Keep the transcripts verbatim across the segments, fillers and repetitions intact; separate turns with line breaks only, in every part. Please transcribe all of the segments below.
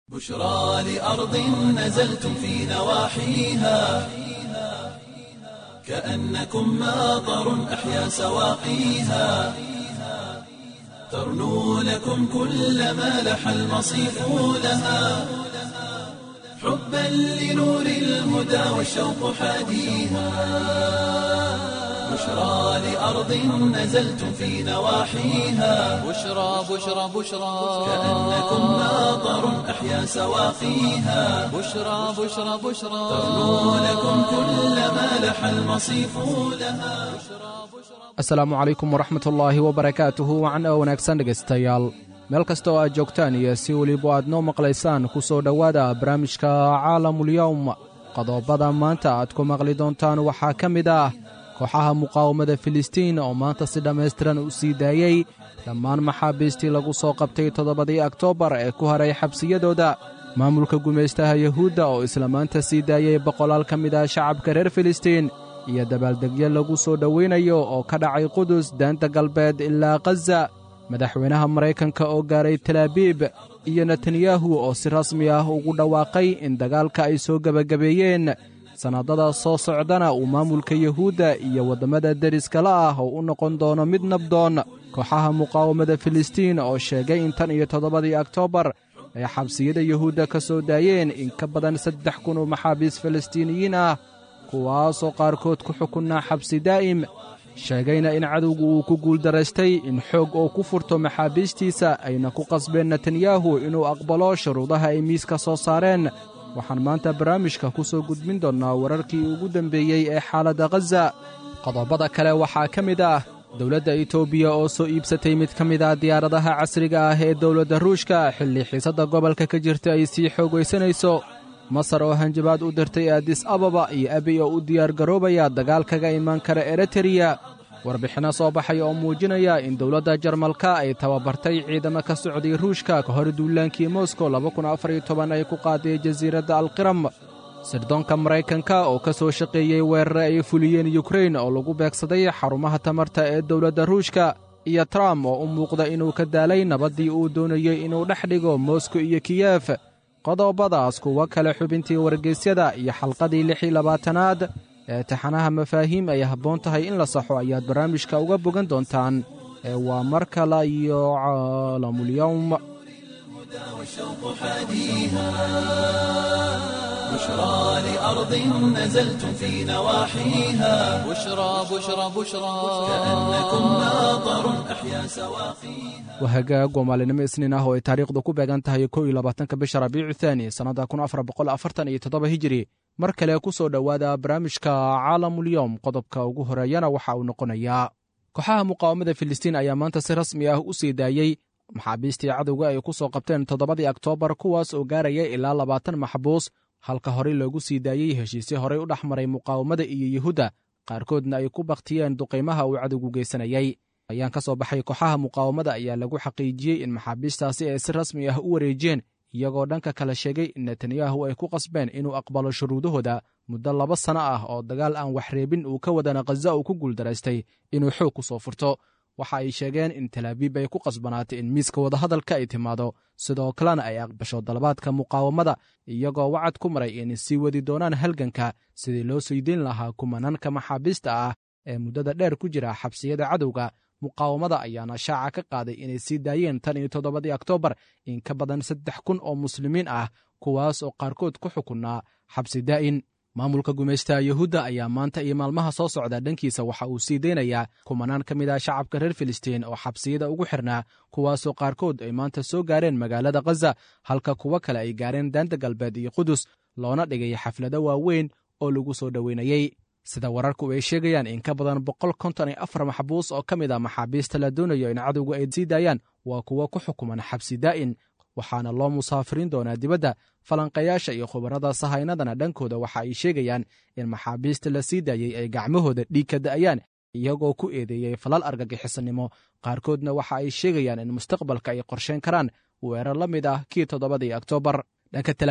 بشرى لأرض نزلتم في نواحيها كأنكم ماطر أحيا سواقيها ترنو لكم كل ما لح المصيف لها حبا لنور الهدى والشوق حاديها بشرى لأرض نزلتم في نواحيها
بشرى بشرى بشرى
كأنكم ماطر أحيا سواقيها
بشرى بشرى بشرى
ترنو لكم كل ما لح المصيف لها
asalaamu calaykum waraxmatullaahi wabarakaatuhu wacan oo wanaagsan dhegaystayaal meel kasta oo aad joogtaan iyo si weliba aad noo maqlaysaan ku soo dhowaada barnaamijka caalamulyowm qodobada maanta aad ku maqli doontaan waxaa ka mid ah kooxaha muqaawamada filistiin oo maanta si dhammaystiran u sii daayey dhammaan maxaabiistii lagu soo qabtay toddobadii oktoobar ee ku haray xabsiyadooda maamulka gumaystaha yuhuudda oo isla maanta sii daayey boqolaal ka mid ah shacabka reer filistiin iyo dabaaldegyo lagu soo dhowaynayo oo ka dhacay qudus daanta galbeed ilaa khaza madaxweynaha maraykanka oo gaaray talaabiib iyo netanyahu oo si rasmi ah ugu dhawaaqay in dagaalka ay soo gebagabeeyeen sannadada soo socdana uu maamulka yuhuudda iyo waddamada deriskala ah oo u noqon doono mid nabdoon kooxaha muqaawamada filistiin oo sheegay in tan iyo toddobadii oktoobar ay xabsiyada yuhuudda ka soo daayeen in ka badan saddex kun oo maxaabiis filistiiniyiin ah kuwaasoo qaarkood ku xukunnaa xabsi daa'im sheegayna in cadowgu uu ku guuldaraystay in xoog oo ku furto maxaabiistiisa ayna ku qasbeen netanyahu inuu aqbalo shuruudaha ay miiska soo saareen waxaan maanta barnaamijka ku soo gudbin doonnaa wararkii ugu dembeeyey ee xaaladda khaza qodobada kale waxaa ka mid ah dowladda etoobiya oo soo iibsatay mid ka mid ah diyaaradaha casriga ah ee dowladda ruushka xilli xiisadda gobolka ka jirta ay sii xoogaysanayso masar oo hanjabaad u dirtay aadis ababa iyo abiy oo u diyaargaroobaya dagaal kaga imaan kara eritreya warbixinno soo baxaya oo muujinaya in dowladda jarmalka ay tababartay ciidamo ka socday ruushka ka hor duulaankii moskow laba kun afar iyo toban ay ku qaaday jasiiradda alqiram sirdoonka maraykanka oo ka soo shaqeeyey weerare ay fuliyeen yukrain oo lagu beegsaday xarumaha tamarta ee dowladda ruushka iyo trump oo u muuqda inuu ka daalay nabaddii uu doonayey inuu dhex dhigo moskow iyo kiyef qodobadaas kuwa kale xubintii wargeysyada iyo xalqadii lix iyo labaatanaad ee taxanaha mafaahiim ay habboon tahay in la saxo ayaad barnaamijka uga bogan doontaan ee waa mar kale iyo caalamulyowm
والشوق حاديها بشرى لأرض نزلتم في نواحيها
بشرى بشرى بشرى
كأنكم ماطر أحيا سواقيها
wahagaag waa maalinimo isniin ah oo ay taariikhdu ku beegan tahay kow iyo labaatanka bisha rabiicu thaani sannadda kun afar boqol afartan iyo toddoba hijiri mar kale ku soo dhowaada barnaamijka caalamulyowm qodobka ugu horeeyana waxa uu noqonayaa kooxaha muqaawamada filistiin ayaa maanta si rasmi ah u sii daayey maxaabiistii cadowga ay ku soo qabteen toddobadii oktoobar kuwaas oo gaaraya ilaa labaatan maxbuus halka horey loogu sii daayey heshiisyo horey u dhex maray muqaawamada iyo yuhuudda qaarkoodna ay ku bakhtiyeen duqaymaha uu cadowgu geysanayey ayaan ka soo baxay kooxaha muqaawamada ayaa lagu xaqiijiyey in maxaabiistaasi ay si rasmi ah u wareejiyeen iyagoo dhanka kale sheegay in netanyahu ay ku qasbeen inuu aqbalo shuruudahooda muddo laba sanno ah oo dagaal aan waxreebin uu ka wadana khaza uu ku guuldaraystay inuu xoog ku soo furto waxa ay sheegeen in talaabiib ay ku qasbanaatay in miiska wadahadalka ay timaado sidoo kalena ay aqbasho dalabaadka muqaawamada iyagoo wacad ku maray inay sii wadi doonaan halganka sidii loo sii deyn lahaa kumananka maxaabiista ah ee muddada dheer ku jira xabsiyada cadowga muqaawamada ayaana shaaca ka qaaday inay sii daayeen tan iyo toddobadii oktoobar in ka badan saddex kun oo muslimiin ah kuwaas oo qaarkood ku xukunnaa xabsi daa'in maamulka gumaystaha yuhuudda ayaa maanta iyo maalmaha soo socda dhankiisa waxa uu sii deynayaa kumanaan ka mid ah shacabka reer filistiin oo xabsiyada ugu xirnaa kuwaasoo qaarkood ay maanta soo gaareen magaalada khaza halka kuwo kale ay gaareen daanta galbeed iyo qudus loona dhigay xaflado waaweyn oo lagu soo dhoweynayey sida wararku ay sheegayaan in ka badan boqol konton iyo afar maxbuus oo ka mid ah maxaabiista la doonayo in cadowgu ay sii daayaan waa kuwo ku xukuman xabsi daa'in waxaana loo musaafiriin doonaa dibadda falanqayaasha iyo khubarada sahaynadana dhankooda waxa ay sheegayaan in maxaabiista la sii daayey ay gacmahooda dhiig ka da'ayaan iyagoo ku eedeeyey falal argagixisanimo qaarkoodna waxa ay sheegayaan in mustaqbalka ay qorsheyn karaan weerar la mid ah kii toddobadii oktoobar dhanka talaabiib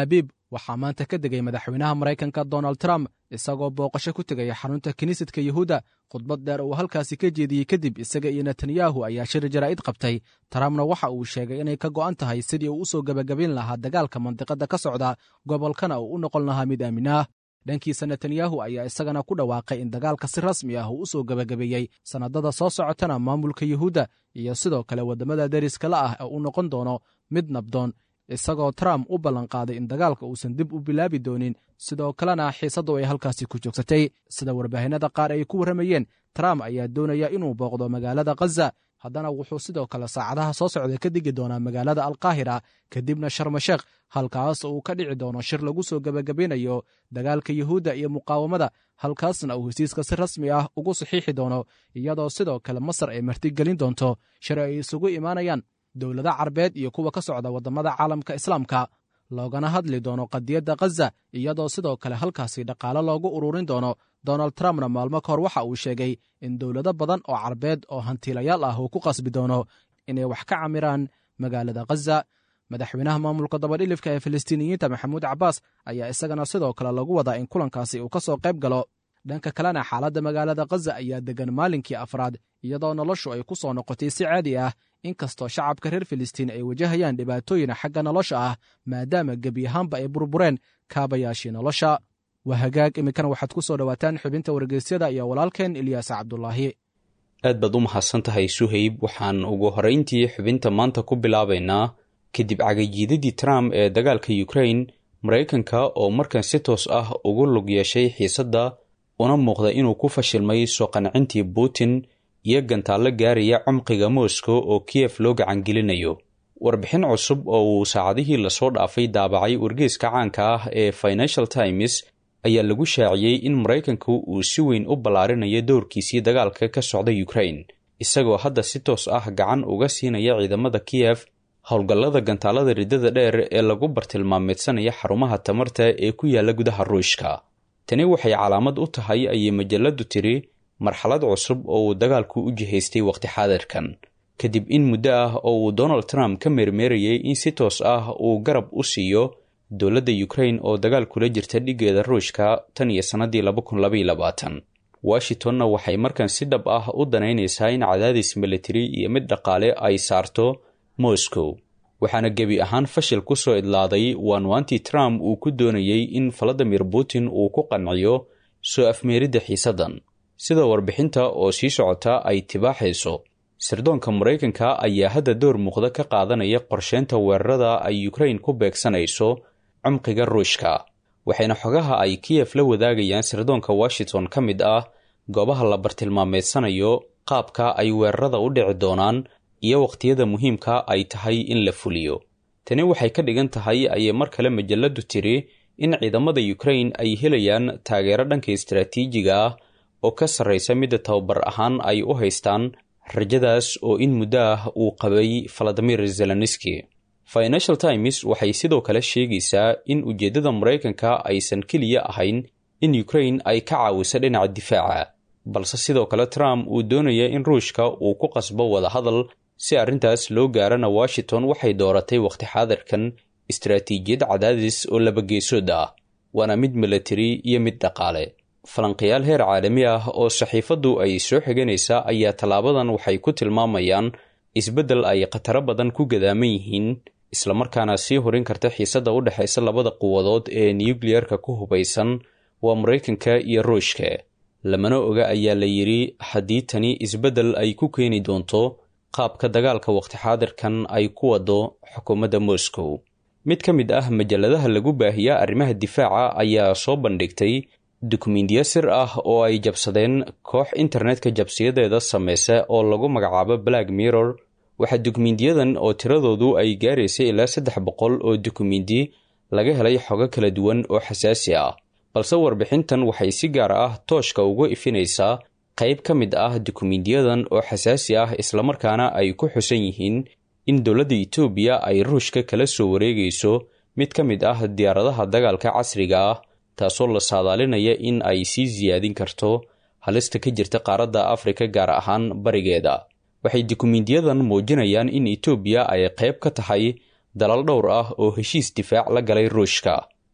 waxaa maanta ka degay madaxweynaha maraykanka donald trump isagoo booqasho ku tegaya xarunta kiniisadka yuhuudda khudbad dheer uu halkaasi ka jeediyey kadib isaga iyo netanyahu ayaa shir jaraa'id qabtay trumpna waxa uu sheegay inay ka go'an tahay sidii uu u soo gebagabayn lahaa dagaalka mandiqadda ka socda gobolkana uu u noqon lahaa mid aamin ah dhankiisa netanyahu ayaa isagana ku dhawaaqay in dagaalka si rasmi ah uu u soo gebagabeeyey sannadada soo socotana maamulka yuhuudda iyo sidoo kale waddamada deriska la ah ee uu noqon doono mid nabdoon isagoo trump u ballanqaaday in dagaalka uusan dib u bilaabi doonin sidoo kalena xiisaddu ay halkaasi ku joogsatay sida warbaahinnada qaar ay ku warramayeen trump ayaa doonaya inuu booqdo magaalada khaza haddana wuxuu sidoo kale saacadaha soo socda ka digi doonaa magaalada alkaahira kadibna sharmasheekh halkaas uu ka dhici doono shir lagu soo gebagabaynayo dagaalka yuhuudda iyo muqaawamada halkaasna uu hesiiska si rasmi ah ugu saxiixi doono iyadoo sidoo kale masar ay martigelin doonto shir ay isugu imaanayaan dowlada carbeed iyo kuwa ka socda waddamada caalamka islaamka loogana hadli doono qadiyadda khaza iyadoo sidoo kale halkaasi dhaqaale loogu ururin doono donald trumpna maalmo ka hor waxa uu sheegay in dowlado badan oo carbeed oo hantiilayaal ah uu ku qasbi doono inay wax ka camiraan magaalada khaza madaxweynaha maamulka dabadhilifka ee filistiiniyiinta maxamuud cabbaas ayaa isagana sidoo kale lagu wadaa in kulankaasi uu ka soo qayb galo dhanka kalena xaaladda magaalada khaza ayaa deggan maalinkii afraad iyadoo noloshu ay ku soo noqotay si caadi ah inkastoo shacabka reer filistiin ay wajahayaan dhibaatooyin xagga nolosha ah maadaama gebi ahaanba ay burbureen kaabayaashii nolosha waa hagaag iminkana waxaad ku soo dhowaataan xubinta wargeysyada iyo walaalkeen ilyaas cabdulaahi
aad baad u mahadsan tahay suhayb waxaan ugu horrayntii xubinta maanta ku bilaabaynaa kadib cagajiidadii trump ee dagaalka ukrain maraykanka oo markan si toos ah ugu lug yeeshay xiisadda una muuqda inuu ku fashilmay soo qancintii putin iyo gantaallo gaaraya cumqiga moscow oo kiyef loo gacangelinayo warbixin cusub oo uu saacadihii lasoo dhaafay daabacay wargeyska caanka ah ee financial times ayaa lagu shaaciyey in maraykanku uu si weyn u ballaarinayo dowrkiisii dagaalka ka socda ukrain isagoo hadda si toos ah gacan uga siinaya ciidamada kiyef howlgallada gantaalada riddada dheer ee lagu bartilmaameedsanaya xarumaha tamarta ee ku yaalla gudaha ruushka tani waxay calaamad u tahay ayay majalladdu tiri marxalad cusub oo uu dagaalku u jihaystay wakhti xaadirkan kadib in muddo ah oo uu donald trump ka meermeerayay in si toos ah uu garab u siiyo dowladda ukrain oo dagaal kula jirta dhiggeeda ruushka tan iyo sannadii laba kun labaiyo labaatan washingtonna waxay markan si dhab ah u danaynaysaa in cadaadis militari iyo mid dhaqaale ay saarto moscow waxaana gebi ahaan fashil ku soo idlaaday waanwaantii trump uu ku doonayey in valadimir putin uu ku qanciyo soo afmeeridda xiisaddan sida warbixinta oo sii socota ay tibaaxayso sirdoonka maraykanka ayaa hadda door muuqda ka qaadanaya qorsheynta weerarada ay ukrain ku beegsanayso cumqiga ruushka waxayna xogaha ay kiyef la wadaagayaan sirdoonka washington ka mid ah goobaha la bartilmaameedsanayo qaabka ay weerarada u dhici doonaan iyo wakhtiyada muhiimka ay tahay in la fuliyo tani waxay ka dhigan tahay ayay mar kale majalladdu tiri in ciidamada ukrain ay helayaan taageero dhanka istaraatiijiga ah oo ka sarraysa midda tababar ahaan ay u haystaan rajadaas oo in muddo ah uu qabay valadimir zelenski financial times waxay sidoo kale sheegaysaa in ujeeddada maraykanka aysan keliya ahayn in ukrain ay ka caawiso dhinaca difaaca balse sidoo kale trump uu doonaya in ruushka uu ku qasbo wadahadal si arrintaas loo gaarana washington waxay dooratay wakhti xaadirkan istaraatiijiyad cadaadis oo labageesood ah waana mid militari iyo mid dhaqaale falanqayaal heer caalami ah oo saxiifaddu ay soo xiganaysaa ayaa tallaabadan waxay ku tilmaamayaan isbeddel ay khataro badan ku gadaaman yihiin islamarkaana sii horin karta xiisadda u dhexaysa labada quwadood ee nuyukliyarka ku hubaysan waa maraykanka iyo ruushka lamana oga ayaa la yidhi haddii tani isbeddel ay ku keeni doonto qaabka dagaalka wakhti xaadirkan ay ku wado xukuumadda moscow mid ka mid ah majalladaha lagu baahiya arrimaha difaaca ayaa soo bandhigtay dukumiintiyo sir ah oo ay jabsadeen koox internetka jabsiyadeeda samaysa oo lagu magacaabo black mirror waxaa dukumiintiyadan oo tiradoodu ay gaaraysay ilaa saddex boqol oo dukumiinti laga helay xogo kala duwan oo xasaasi ah balse warbixintan waxay si gaar ah tooshka uga ifinaysaa qayb ka mid ah dukumiintiyadan oo xasaasi ah islamarkaana ay ku xusan yihiin in dowladda Itoobiya ay ruushka kala soo wareegayso mid ka mid ah diyaaradaha dagaalka casriga ah taasoo la saadaalinaya in ay sii ziyaadin karto halista ka jirta qaaradda Afrika gaar ahaan barigeeda waxay dukumiintiyadan muujinayaan in Itoobiya ay qayb ka tahay dalal dhowr ah oo heshiis difaac la galay ruushka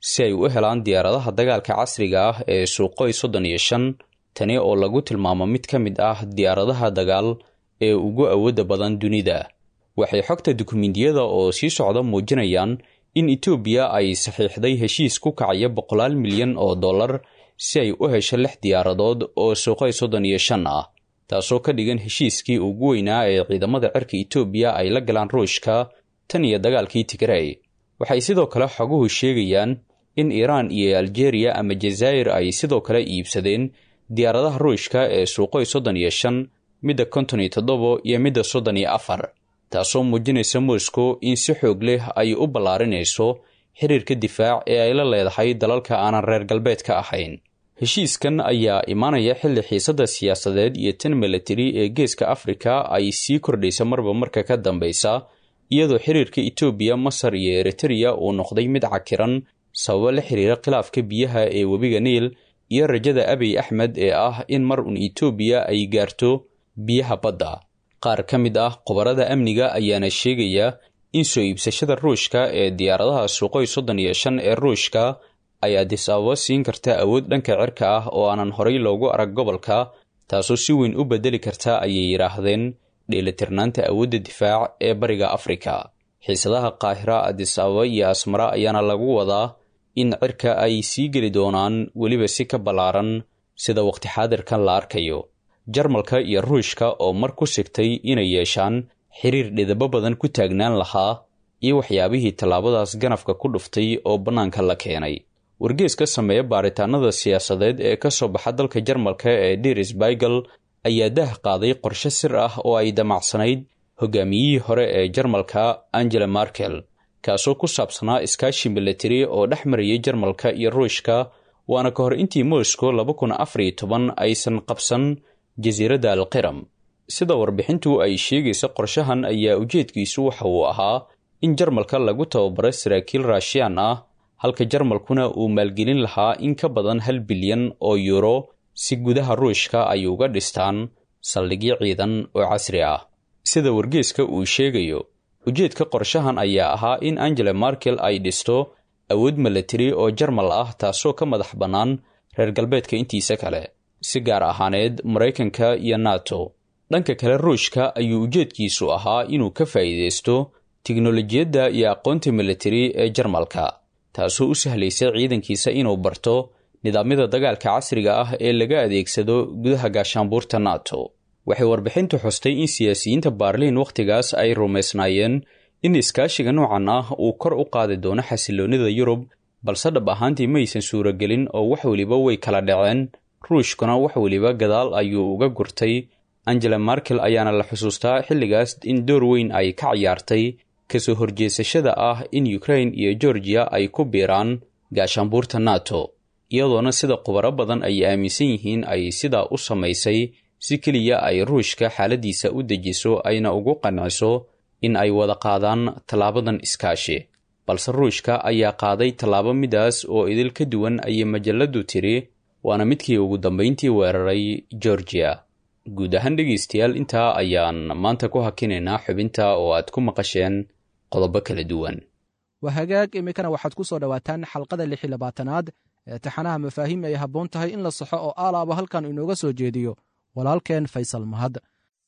si ay u helaan diyaaradaha dagaalka casriga ah ee suuqoy soddon iyo shan, tani oo lagu tilmaamo mid ka mid ah diyaaradaha dagaal ee ugu awoodda badan dunida. waxay xogta dukumiintiyada oo sii socda muujinayaan in Itoobiya ay saxiixday heshiis ku kacaya boqolaal milyan oo dollar si ay u hesho lix diyaaradood oo suuqoy soddon iyo shan ah, taasoo ka dhigan heshiiskii ugu weynaa ee ciidamada cirka Itoobiya ay la galaan Ruushka tan iyo dagaalkii Tigray. waxay sidoo kale xoguhu sheegayaan in Iran iyo Algeria ama Jazaa'ir ay sidoo kale iibsadeen diyaaradaha Ruushka ee suuqoy soddon iyo shan, midda konton iyo toddoba iyo midda soddon iyo afar, taasoo muujinaysa Moscow in si xoog leh ay u ballaarinayso xiriirka difaac ee ay la leedahay dalalka aanan reer galbeedka ahayn. heshiiskan ayaa imaanaya xilli xiisadda siyaasadeed iyo tan military ee geeska Afrika ay sii kordhaysa marba marka ka dambaysa, iyadoo xiriirka Itoobiya, Masar iyo Eritrea uu noqday mid cakiran sababo la xiriira khilaafka biyaha ee webiga Niil iyo rajada Abiy Ahmed ee ah in mar un Itoobiya ay gaarto biyaha badda. qaar ka mid ah khubarada amniga ayaana sheegaya in soo iibsashada Ruushka ee diyaaradaha suuqoy soddon iyo shan ee Ruushka ay Addis Ababa siin karta awood dhanka cirka ah oo aanan horay loogu arag gobolka, taasoo si weyn u bedeli karta ayay yiraahdeen dheelitirnaanta awoodda difaac ee bariga Afrika. xiisadaha Qaahira, Addis Ababa iyo Asmara ayaana lagu wadaa in cirka ay sii geli doonaan weliba si ka ballaaran sida waqti xaadirkan la arkayo. Jarmalka iyo Ruushka oo mar ku sigtay inay yeeshaan xiriir dhidaba badan ku taagnaan lahaa iyo waxyaabihii tallaabadaas ganafka ku dhuftay oo bannaanka la keenay. wargeyska sameeya baaritaanada siyaasadeed ee ka soo baxa dalka Jarmalka ee Der Spiegel ayaa dah qaaday qorshe sir ah oo ay damacsanayd hogaamiyihii hore ee Jarmalka Angela Merkel, kaasoo ku saabsanaa iskaashi military oo dhex marayay Jarmalka iyo Ruushka, waana ka hor intii Moscow laba kun afar iyo toban aysan qabsan jasiiradda Al-Qiram. sida warbixintu ay sheegaysa, qorshahan ayaa ujeedkiisu waxa uu ahaa in Jarmalka lagu tababaro saraakiil Ruushiyaan ah, halka Jarmalkuna uu maalgelin lahaa in ka badan hal bilyan oo euro si gudaha Ruushka ay uga dhistaan saldhigyo ciidan oo casri ah. sida wargeyska uu sheegayo, ujeedka qorshahan ayaa ahaa in Angela Merkel ay dhisto awood military oo Jarmal ah, taasoo ka madax bannaan reer galbeedka intiisa kale, si gaar ahaaneed Mareykanka iyo NATO. dhanka kale, Ruushka ayuu ujeedkiisu ahaa inuu ka faa'iideysto tiknoolajiyadda iyo aqoonta military ee Jarmalka, taasoo u sahlaysa ciidankiisa inuu barto nidaamyada dagaalka casriga ah ee laga adeegsado gudaha gaashaanbuurta NATO. waxay warbixintu xustay in siyaasiyiinta Berlin wakhtigaas ay rumaysnaayeen in iskaashiga noocan ah uu kor u qaadi doono xasiloonida Yurub, balse dhab ahaantii maysan suuragelin oo wax waliba way kala dhaceen. Ruushkuna wax waliba gadaal ayuu uga gurtay. Angela Merkel ayaana la xusuustaa xilligaas in door weyn ay ka ciyaartay kasoo horjeesashada ah in Ukraine iyo Georgia ay ku biiraan gaashaanbuurta NATO, iyadoona sida khubaro badan ay aaminsan yihiin ay sidaa u samaysay si keliya ay Ruushka xaaladiisa u dejiso ayna ugu qanciso in ay wada qaadaan tallaabadan iskaashi. balse Ruushka ayaa qaaday tallaabo midaas oo idil ka duwan ayay majalladu tiri, waana midkii ugu dambeyntii weeraray Georgia. guud ahaan dhegeystayaal, intaa ayaan maanta ku hakinaynaa xubinta oo aad ku maqasheen qodobo kala duwan.
waa hagaag. iminkana waxaad ku soo dhowaataan xalqada lix iyo labaatanaad ee taxanaha mafaahiim ay habboon tahay in la saxo oo aalaaba halkan inooga soo jeediyo walaalkeen Faysal Mahad.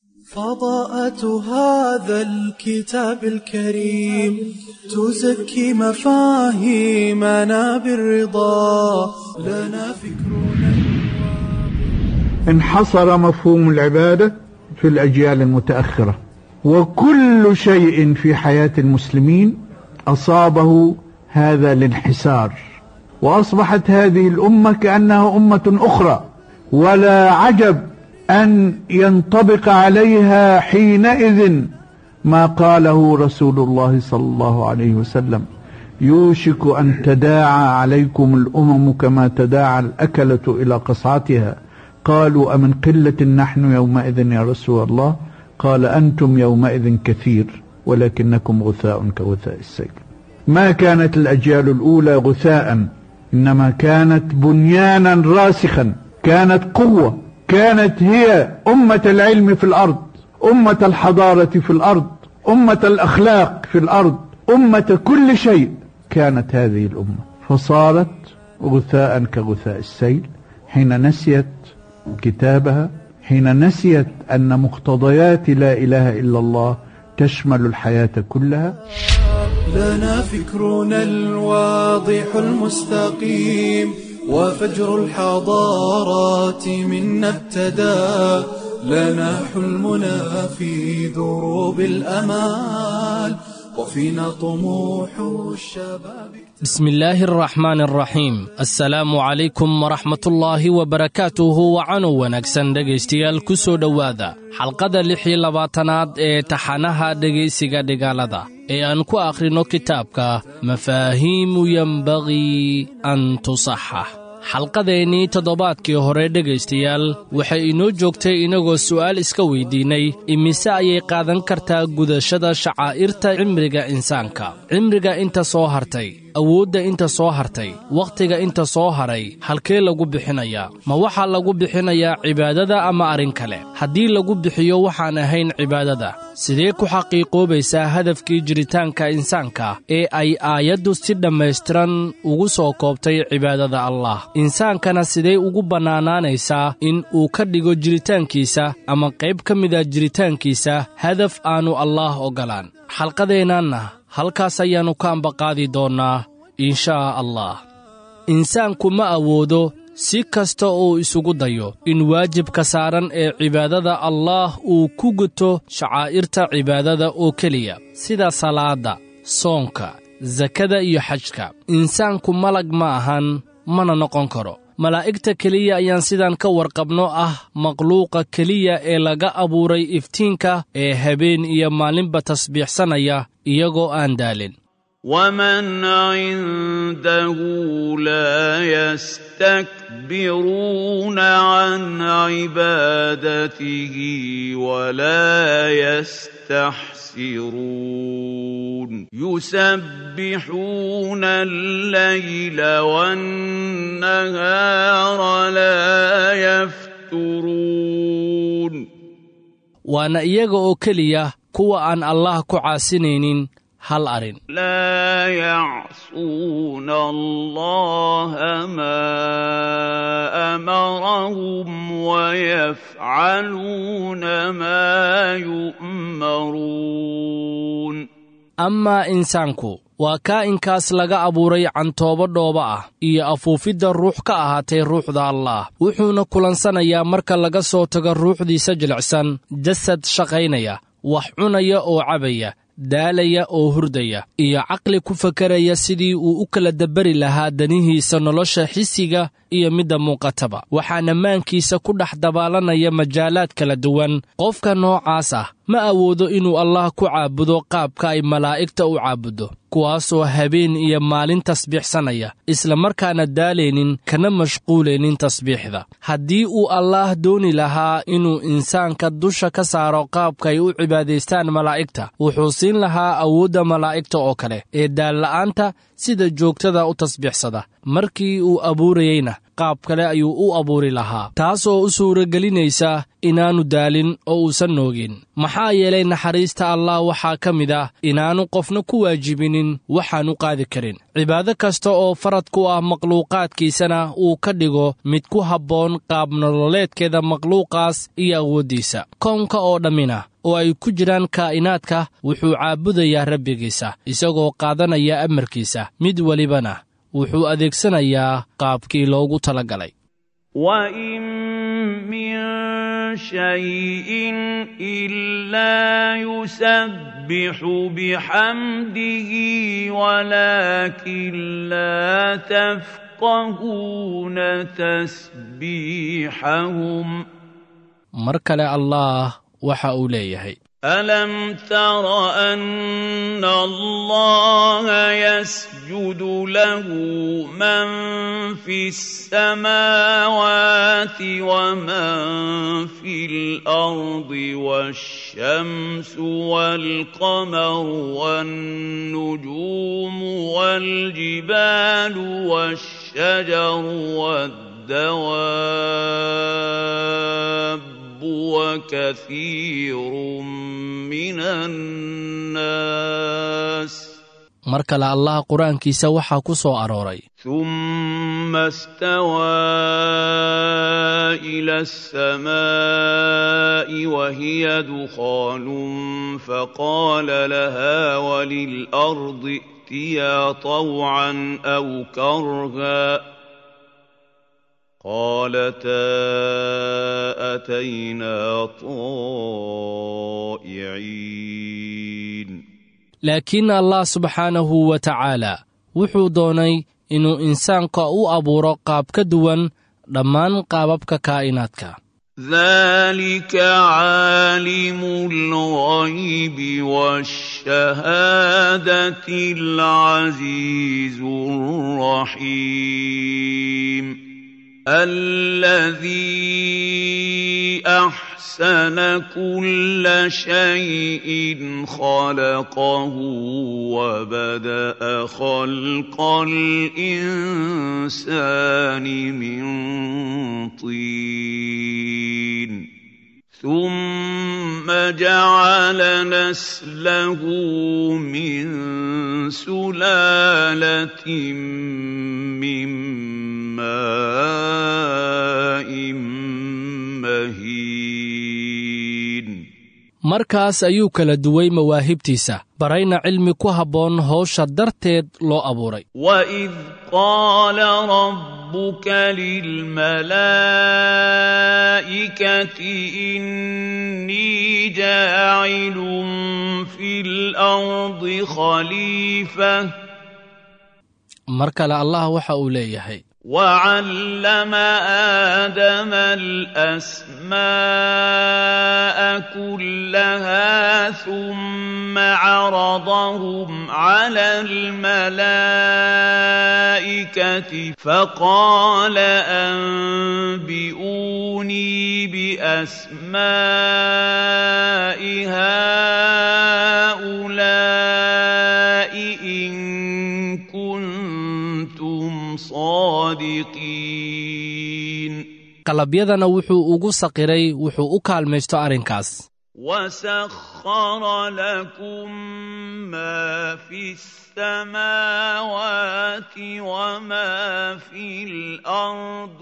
فضاءة هذا الكتاب الكريم تزكي مفاهيمنا بالرضا لنا فكرنا.
انحصر مفهوم العبادة في الأجيال المتأخرة، وكل شيء في حياة المسلمين أصابه هذا الانحسار، وأصبحت هذه الأمة كأنها أمة أخرى، ولا عجب أن ينطبق عليها حينئذ ما قاله رسول الله صلى الله عليه وسلم: يوشك أن تداعى عليكم الأمم كما تداعى الأكلة إلى قصعتها. قالوا: أمن قلة نحن يومئذ يا رسول الله؟ قال: أنتم يومئذ كثير ولكنكم غثاء كغثاء السيل. ما كانت الأجيال الأولى غثاء، إنما كانت بنيانا راسخا، كانت قوة، كانت هي أمة العلم في الأرض، أمة الحضارة في الأرض، أمة الأخلاق في الأرض، أمة كل شيء. كانت هذه الأمة. فصارت غثاء كغثاء السيل حين نسيت كتابها، حين نسيت أن مقتضيات لا إله إلا الله تشمل الحياة كلها.
لنا فكرنا الواضح المستقيم وفجر الحضارات منا ابتدى، لنا حلمنا في دروب الأمال وفينا طموح الشباب.
بسم الله الرحمن الرحيم. السلام عليكم ورحمة الله وبركاته. وعنو ونكسن dhegaystayaal ku soo dhowaada xalqada lix iyo labaatanaad ee taxanaha dhegaysiga dhigaalada ee aan ku akhrino kitaabka mafaahiimu yanbagii an tusaxax. xalqadeennii toddobaadkii hore dhegaystayaal waxay inoo joogtay inagoo su'aal iska weydiinay imise ayay qaadan kartaa gudashada shacaa'irta cimriga insaanka, cimriga inta soo hartay, awoodda inta soo hartay, wakhtiga inta soo haray, halkee lagu bixinayaa? ma waxaa lagu bixinayaa cibaadada ama arrin kale? haddii lagu bixiyo waxaan ahayn cibaadada, sidee ku xaqiiqoobaysaa hadafkii jiritaanka insaanka ee ay aayaddu si dhammaystiran ugu soo koobtay cibaadada allah? insaankana sidee ugu bannaanaanaysaa in uu ka dhigo jiritaankiisa ama qayb ka mida jiritaankiisa hadaf aanu allaah oggolaan? xalqadeennanna halkaas ayaannu ka ambaqaadi doonnaa inshaa allah. insaanku ma awoodo si kasta uu isugu dayo in waajibka saaran ee cibaadada allaah uu ku guto shacaa'irta cibaadada oo keliya, sida salaadda, soonka, sakada iyo xajka. insaanku malag ma ahan, mana noqon karo. malaa'igta keliya ayaan sidaan ka warqabno ah makhluuqa keliya ee laga abuuray iftiinka ee habeen iyo maalinba tasbiixsanaya iyagoo aan daalin.
ومن عنده لا يستكبرون عن عبادته ولا يستحسرون يسبحون الليل والنهار لا يفترون.
waana iyaga oo keliya kuwa aan allah ku caasinaynin hal arin.
laa yacsuuna allaha maa amarahum wayafcaluuna maa yu'maruun.
amaa insaanku waa kaa'inkaas laga abuuray cantoobo dhooba ah iyo afuufidda ruux ka ahaatay ruuxda allaah, wuxuuna kulansanayaa marka laga soo tago ruuxdiisa jilicsan jasad shaqaynaya, wax cunaya oo cabaya, daalaya oo hurdaya, iyo caqli ku fakaraya sidii uu u kala dabbari lahaa danihiisa nolosha xisiga iyo midda muuqataba, waxaana maankiisa ku dhex dabaalanaya majaalaad kala duwan. qofka noocaas ah ma awoodo inuu allah ku caabudo qaabka ay malaa'igta u caabuddo, kuwaasoo habeen iyo maalin tasbiixsanaya, isla markaana daalaynin kana mashquulaynin tasbiixda. haddii uu allaah dooni lahaa inuu insaanka dusha ka saaro qaabka ay u cibaadaystaan malaa'igta, wuxuu siin lahaa awoodda malaa'igta oo kale ee daalla'aanta sida joogtada u tasbiixsada. markii uu abuurayeyna qaab kale ayuu u abuuri lahaa, taasoo u suuragelinaysa inaannu daalin oo uusan noogin. maxaa yeelay naxariista allah waxaa ka mid ah inaannu qofna ku waajibinin waxaannu qaadi karin. cibaado kasta oo farad ku ah makhluuqaadkiisana uu ka dhigo mid ku habboon qaab nololeedkeeda makhluuqaas iyo awooddiisa. koonka oo dhammina oo ay ku jiraan kaa'inaadka wuxuu caabudayaa rabbigiisa, isagoo qaadanaya amarkiisa. mid welibana wuxuu adeegsanayaa qaabkii loogu talagalay.
وَإِن مِّن شَيْءٍ إِلَّا يُسَبِّحُ بِحَمْدِهِ وَلَٰكِن لَّا تَفْقَهُونَ تَسْبِيحَهُمْ.
mar kale allaah waxa uu leeyahay:
أَلَمْ تَرَ أَنَّ اللَّهَ يَسْجُدُ لَهُ مَن فِي السَّمَاوَاتِ وَمَن فِي الْأَرْضِ وَالشَّمْسُ وَالْقَمَرُ وَالنُّجُومُ وَالْجِبَالُ وَالشَّجَرُ وَالدَّوَابُّ وَكَثِيرٌ مِّنَ النَّاسِ.
mar kale allah qur-aankiisa waxaa ku soo arooray
ثم استوى إلى السماء وهي دخان فقال لها وللأرض ائتيا طوعا أو كرها قالتا أتينا طائعين
laakiin allah subxaanahu wa tacaala wuxuu doonay inuu insaanka u abuuro qaab ka duwan dhammaan qaababka kaa'inaadka
ذلك عالم الغيب والشهادة العزيز الرحيم الذي أحسن كل شيء خلقه وبدأ خلق الإنسان من طين ثم جعل نسله من سلالة من ماء مهين
markaas ayuu kala duway mawaahibtiisa barayna cilmi ku habboon hawsha darteed loo abuuray
وإذ قال ربك للملائكة إني جاعل في الأرض خليفة
mar kale allah waxa uu leeyahay
وعلم آدم الأسماء كلها ثم عرضهم على الملائكة فقال أنبئوني بأسماء هؤلاء إن كنتم صادقين
qalabyadana wuxuu ugu saqiray wuxuu u kaalmaysto arrinkaas
وسخر لكم ما في السماوات وما في الأرض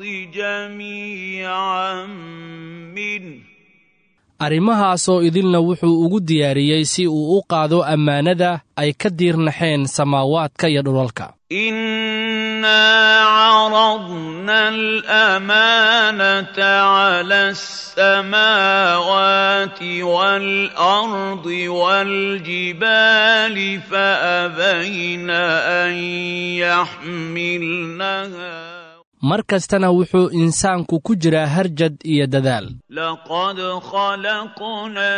جميعا منه
arrimahaasoo idilna wuxuu ugu diyaariyey si uu u qaado ammaanada ay ka diirnaxeen samaawaadka iyo dhulalka
إنا عرضنا الأمانة على السماوات والأرض والجبال فأبين أن يحملنها
mar kastana wuxuu insaanku ku jiraa harjad iyo dadaal
لقد خلقنا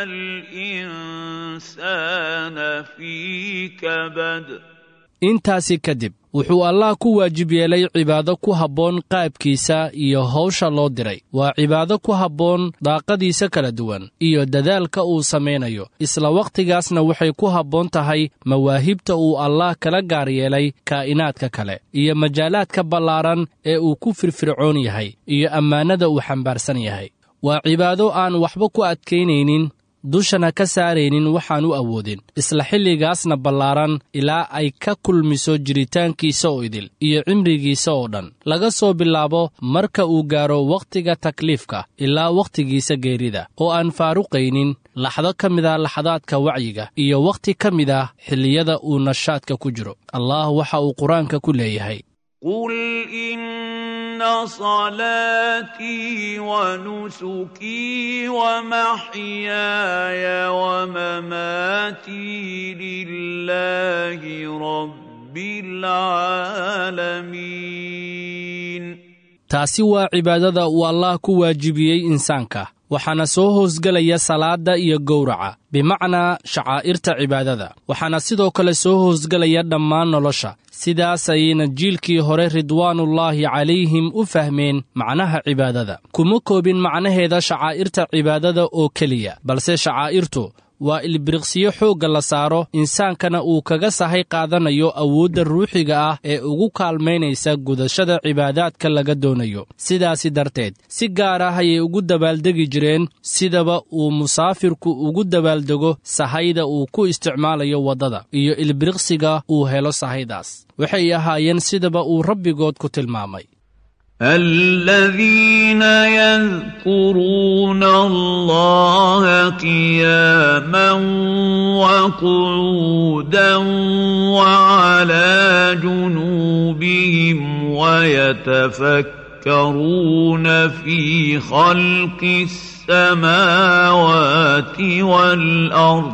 الإنسان في كبد
intaasi kadib wuxuu allah ku waajib yeelay cibaado ku habboon qaabkiisa iyo hawsha loo diray waa cibaado ku habboon daaqadiisa kala duwan iyo dadaalka uu samaynayo isla wakhtigaasna waxay ku habboon tahay mawaahibta uu allah kala gaar yeelay kaa'inaadka kale iyo majaalaadka ballaaran ee uu ku firfircoon yahay iyo ammaanada uu xambaarsan yahay waa cibaado aan waxba ku adkaynaynin dushana ka saaraynin waxaan u awoodin isla xilligaasna ballaaran ilaa ay ka kulmiso jiritaankiisa oo idil iyo cimrigiisa oo dhan laga soo bilaabo marka uu gaaro wakhtiga takliifka ilaa wakhtigiisa geerida oo aan faaruqaynin laxdo ka mida laxadaadka wacyiga iyo wakhti ka mid ah xilliyada uu nashaadka ku jiro allah waxa uu qur-aanka ku leeyahay
قل إن صلاتي ونسكي ومحياي ومماتي لله رب العالمين
taasi waa cibaadada uu allah ku waajibiyey insaanka waxaana soo hoosgelaya salaada iyo gowraca bimacnaa shacaa'irta cibaadada waxaana sidoo kale soo hoosgelaya dhammaan nolosha sidaas ayayna jiilkii hore ridwaanullaahi calayhim u fahmeen macnaha cibaadada kuma koobin macnaheeda shacaa'irta cibaadada oo keliya balse shacaa'irtu waa ilbiriqsiyo xoogga la saaro insaankana uu kaga sahay qaadanayo awoodda ruuxiga ah ee ugu kaalmaynaysa gudashada cibaadaadka laga doonayo. sidaasi darteed si gaar ah ayay ugu dabaaldegi jireen sidaba uu musaafirku ugu dabaaldego sahayda uu ku isticmaalayo waddada iyo ilbiriqsiga uu helo sahaydaas. waxay ahaayeen sidaba uu rabbigood ku tilmaamay:
الذين يذكرون الله قياما وقعودا وعلى جنوبهم ويتفكرون في خلق السماوات والأرض.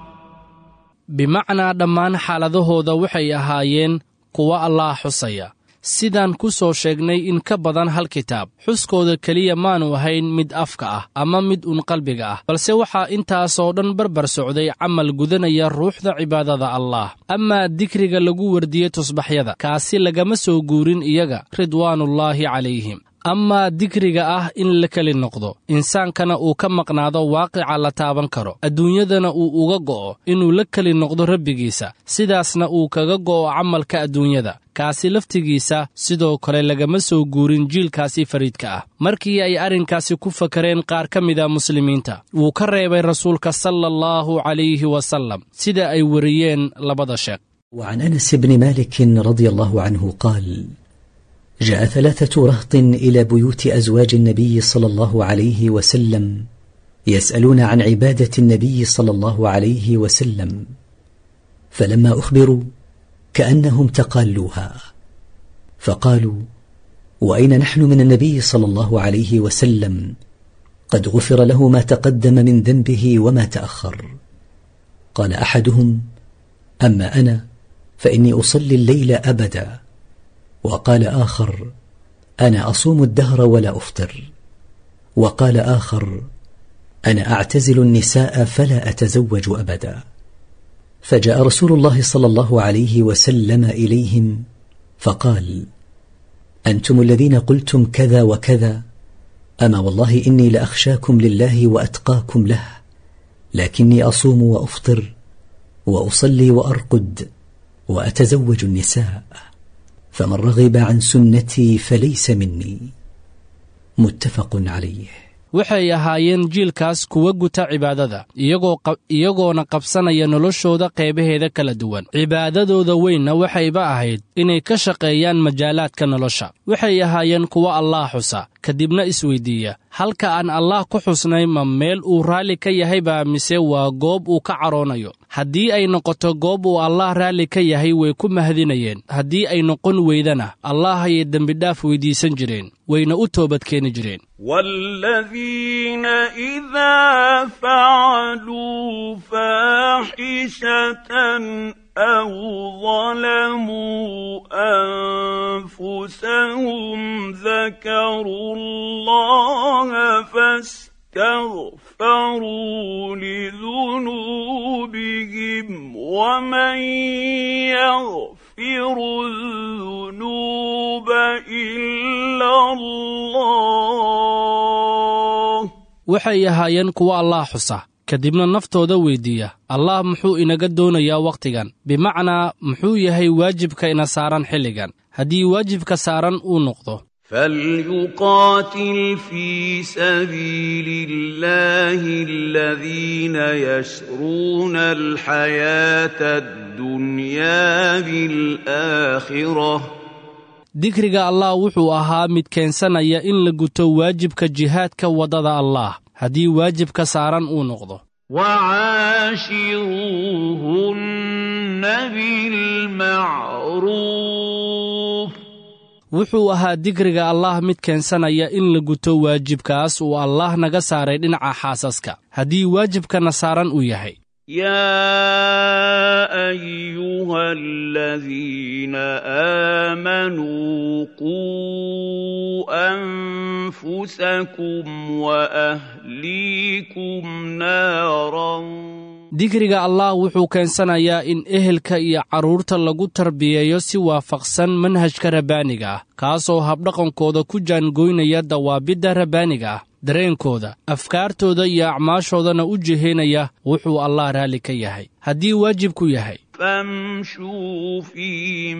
بمعنى dhammaan xaaladahooda waxay ahaayeen kuwa Allah xusaya. sidaan ku soo sheegnay in ka badan hal kitaab, xuskooda keliya maanu ahayn mid afka ah ama mid un qalbiga ah, balse waxaa intaasoo dhan barbar socday camal gudanaya ruuxda cibaadada allah. amaa dikriga lagu wardiyey tusbaxyada, kaasi lagama soo guurin iyaga ridwaanullaahi calayhim. amaa dikriga ah in la keli noqdo, insaankana uu ka maqnaado waaqica la taaban karo, adduunyadana uu uga go'o inuu la keli noqdo rabbigiisa, sidaasna uu kaga go'o camalka adduunyada, kaasi laftigiisa sidoo kale lagama soo guurin jiilkaasi fariidka ah. markii ay arrinkaasi ku fakareen qaar ka mida muslimiinta, wuu ka reebay rasuulka sala allahu calayhi wasallam sida ay wariyeen labada sheekh.
وعن أنس بن مالك رضي الله عنه قال: جاء ثلاثة رهط إلى بيوت أزواج النبي صلى الله عليه وسلم يسألون عن عبادة النبي صلى الله عليه وسلم، فلما أخبروا كأنهم تقالوها، فقالوا: وأين نحن من النبي صلى الله عليه وسلم؟ قد غفر له ما تقدم من ذنبه وما تأخر. قال أحدهم: أما أنا فإني أصلي الليل أبدا. وقال آخر: أنا أصوم الدهر ولا أفطر. وقال آخر: أنا أعتزل النساء فلا أتزوج أبدا. فجاء رسول الله صلى الله عليه وسلم إليهم فقال: أنتم الذين قلتم كذا وكذا، أما والله إني لأخشاكم لله وأتقاكم له، لكني أصوم وأفطر وأصلي وأرقد وأتزوج النساء، فمن رغب عن سنتي فليس مني. متفق عليه.
waxay ahaayeen jiilkaas kuwa guta cibaadada, iyagoona qabsanaya noloshooda qaybaheeda kala duwan. cibaadadooda weynna waxayba ahayd inay ka shaqeeyaan majaalaadka nolosha. waxay ahaayeen kuwa allah xusa, kadibna isweydiiya: halka aan allah ku xusnay ma meel uu raalli ka yahayba mise waa goob uu ka caroonayo? haddii ay noqoto goob uu allah raalli ka yahay way ku mahadinayeen, haddii ay noqon weydana allah ayay dembidhaaf weydiisan jireen, wayna u toobad keeni jireen.
والذين إذا فعلوا فاحشة أو ظلموا أنفسهم ذكروا الله فاستغفروا لذنوبهم ومن يغفر الذنوب إلا الله.
waxay ahaayeen kuwa allah xusa, kadibna naftooda weydiiya: allah muxuu inaga doonayaa wakhtigan? bimacnaa muxuu yahay waajibka ina saaran xilligan? haddii waajibka saaran uu noqdo:
فليقاتل في سبيل الله الذين يشرون الحياة الدنيا بالآخرة.
dikriga allah wuxuu ahaa mid keensanaya in la guto waajibka jihaadka waddada allah, haddii waajibka saaran uu noqdo.
وعاشروهن بالمعروف.
wuxuu ahaa dikriga allah mid keensanaya in la guto waajibkaas uu allah naga saaray dhinaca xaasaska, haddii waajibkana saaran uu yahay.
يا أيها الذين آمنوا قوا أنفسكم وأهليكم نارا
dikriga allah wuxuu keensanayaa in ehelka iyo carruurta lagu tarbiyeeyo si waafaqsan manhajka rabbaaniga ah kaasoo habdhaqankooda ku jaangoynaya dawaabidda rabbaaniga ah dareenkooda afkaartooda iyo acmaashoodana u jihaynaya wuxuu allah raalli ka yahay haddii waajibku yahay
فامشوا في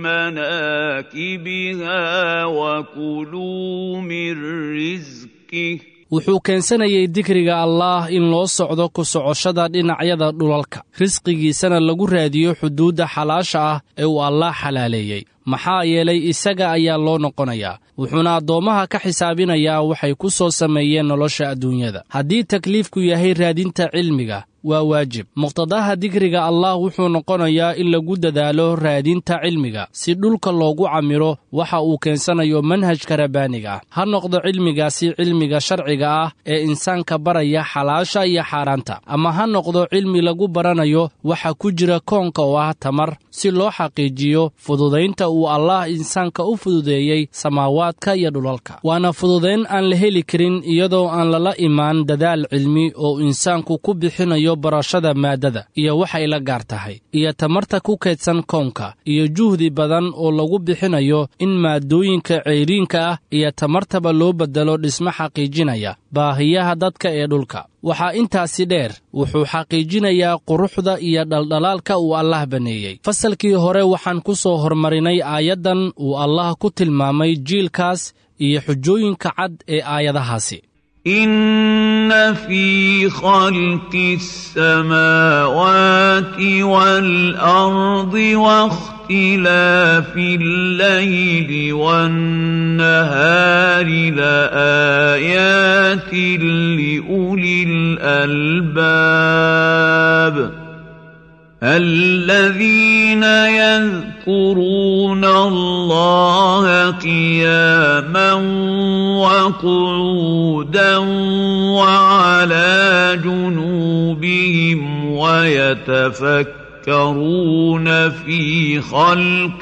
مناكبها وكلوا من رزقه
wuxuu keensanayay dikriga allaah in loo socdo ku socoshada dhinacyada dhulalka risqigiisana lagu raadiyo xuduudda xalaasha ah ee uu allaah xalaaleeyey maxaa yeelay isaga ayaa loo noqonayaa wuxuuna addoommaha ka xisaabinayaa waxay ku soo sameeyeen nolosha adduunyada haddii takliifku yahay raadinta cilmiga waa waajib muqtadaha dikriga allah wuxuu noqonayaa in lagu dadaalo raadinta cilmiga si dhulka loogu camiro waxa uu keensanayo manhajka rabbaaniga ah ha noqdo cilmigaasi cilmiga sharciga ah ee insaanka baraya xalaasha iyo xaaraanta ama ha noqdo cilmi lagu baranayo waxa ku jira koonka oo ah tamar si loo xaqiijiyo fududaynta uu allah insaanka u fududeeyey samaawaadka iyo dhulalka waana fududayn aan la heli karin iyadoo aan lala imaan dadaal cilmi oo insaanku ku bixinayo barashada maadada iyo waxay la gaar tahay iyo tamarta ku kaydsan koonka iyo juhdi badan oo lagu bixinayo in maadooyinka ceyriinka ah iyo tamartaba loo bedelo dhismo xaqiijinaya baahiyaha dadka ee dhulka waxaa intaasi dheer wuxuu xaqiijinayaa quruxda iyo dhaldhalaalka uu allah baneeyey fasalkii hore waxaan ku soo hormarinay aayaddan uu allah ku tilmaamay jiilkaas iyo xujooyinka cad ee aayadahaasi
إن في خلق السماوات والأرض واختلاف الليل والنهار لآيات لأولي الألباب الذين يذكرون الله قياما وقعودا وعلى جنوبهم ويتفكرون في خلق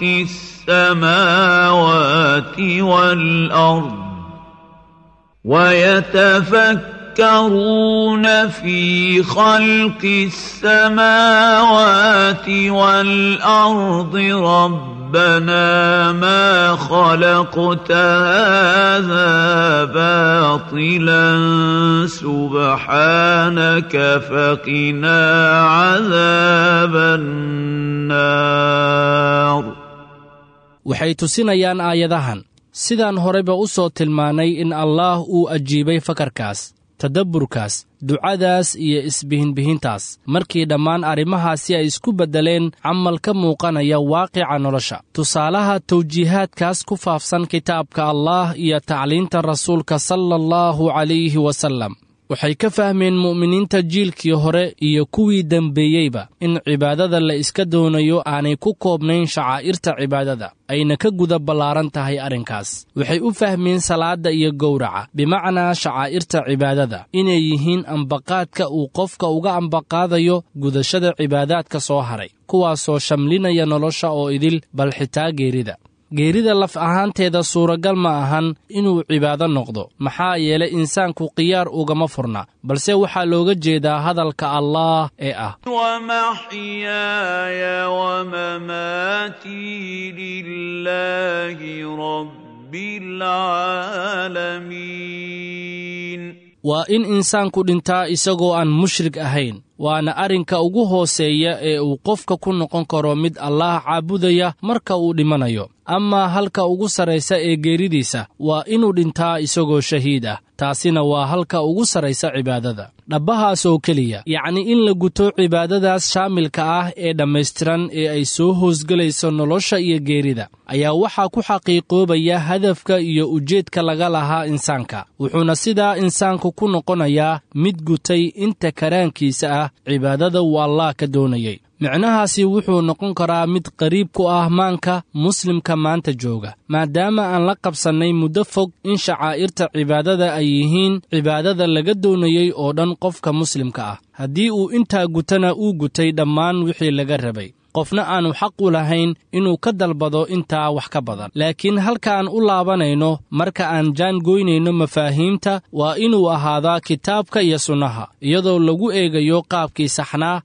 السماوات والأرض ويتفكرون يتفكرون في خلق السماوات والأرض ربنا ما خلقت هذا باطلا سبحانك فقنا عذاب النار
waxay tusinayaan aayadahan sidaan horeba u soo tilmaanay in allaah uu ajiibay fakarkaas tadabburkaas ducadaas iyo isbihinbihintaas markii dhammaan arrimahaasi ay isku beddeleen camal ka muuqanaya waaqica nolosha tusaalaha tawjiihaadkaas ku faafsan kitaabka allaah iyo tacliinta rasuulka sala allahu calayhi wasallam waxay ka fahmeen mu'miniinta jiilkii hore iyo kuwii dembeeyeyba in cibaadada la iska doonayo aanay ku koobnayn shacaa'irta cibaadada ayna ka guda ballaaran tahay arrinkaas waxay u fahmeen salaadda iyo gowraca bimacnaa shacaa'irta cibaadada inay yihiin ambaqaadka uu qofka uga ambaqaadayo gudashada cibaadaadka soo haray kuwaasoo shamlinaya nolosha oo idil bal xitaa geerida geerida laf ahaanteeda suuragal ma ahan inuu cibaado noqdo maxaa yeelay insaanku khiyaar ugama furna balse waxaa looga jeedaa hadalka allaah ee ah
wamaxyaaya wamamaatii lilaahi rabbilcaalamiin
waa in insaanku dhintaa isagoo aan mushrik ahayn waana arrinka ugu hooseeya ee uu qofka ku noqon karo mid allaah caabudaya marka uu dhimanayo amaa halka ugu sarraysa ee geeridiisa waa inuu dhintaa isagoo shahiid ah taasina waa halka ugu sarraysa cibaadada dhabbahaas oo keliya yacni in la guto cibaadadaas shaamilka ah ee dhammaystiran ee ay soo hoosgelayso nolosha iyo geerida ayaa waxaa ku xaqiiqoobaya hadafka iyo ujeedka laga lahaa insaanka wuxuuna sidaa insaanku ku noqonayaa mid gutay inta karaankiisa ah cibaadada uu allaah ka doonayey micnahaasi wuxuu noqon karaa mid qariib ku ah maanka muslimka maanta jooga maadaama aan la qabsannay muddo fog in shacaa'irta cibaadada ay yihiin cibaadada laga doonayey oo dhan qofka muslimka ah haddii uu intaa gutana uu gutay dhammaan wixii laga rabay qofna aanu xaq u lahayn inuu ka dalbado intaa wax ka badan laakiin halkaan u laabanayno marka aan jaan goynayno mafaahiimta waa inuu ahaadaa kitaabka iyo sunnaha iyadoo lagu eegayo qaabkii saxnaa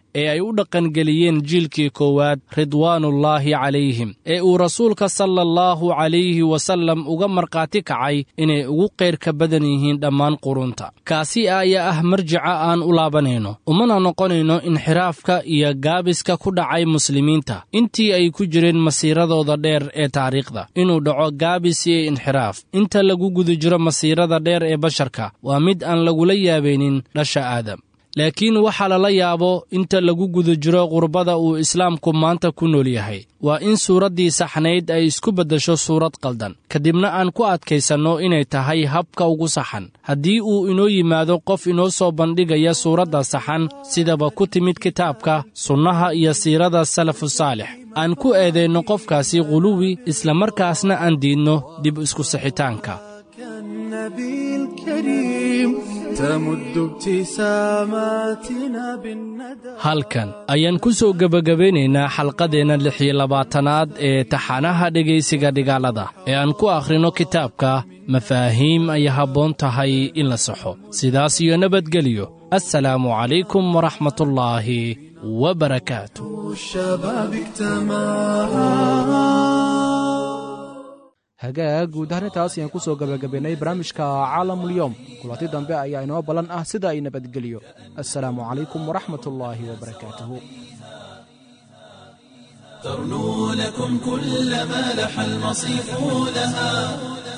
ee ay u dhaqangeliyeen jiilkii koowaad ridwaanullaahi calayhim ee uu rasuulka sala allahu calayhi wasallam uga markhaati kacay inay ugu qayrka badan yihiin dhammaan qurunta. kaasi ayaa ah marjica aan u laabanayno, umana noqonayno inxiraafka iyo gaabiska ku dhacay muslimiinta intii ay ku jireen masiiradooda dheer ee taariikhda. inuu dhaco gaabis iyo inxiraaf inta lagu guda jiro masiirada dheer ee basharka waa mid aan lagula yaabaynin dhasha aadam. laakiin waxaa lala yaabo inta lagu guda jiro qurbada uu islaamku maanta ku nool yahay waa in suuraddii saxnayd ay isku beddesho suurad qaldan, kadibna aan ku adkaysanno inay tahay habka ugu saxan. haddii uu inoo yimaado qof inoo soo bandhigaya suuradda saxan sidaba ku timid kitaabka, sunnaha iyo siirada salafu saalix, aan ku eedayno qofkaasi quluwi, islamarkaasna aan diidno dib isku sixitaanka. halkan ayaan ku soo gebagabaynaynaa xalqadeenna lix iyo labaatanaad ee taxanaha dhegaysiga dhigaalada ee aan ku akhrino kitaabka mafaahiim ay habboon tahay in la saxo. sidaas iyo nabadgelyo. assalaamu calaykum waraxmatullaahi wabarakaatu.
hagaag guud ahaan intaas ayaan ku soo gabagabaynay barnaamijka caalamulyoom. kulanti dambe ayaa inoo ballan ah sida ay nabadgelyo. assalaamu calaykum waraxmatullaahi wabarakaatuhu.
ترنو لكم كل ما لح المصيف لها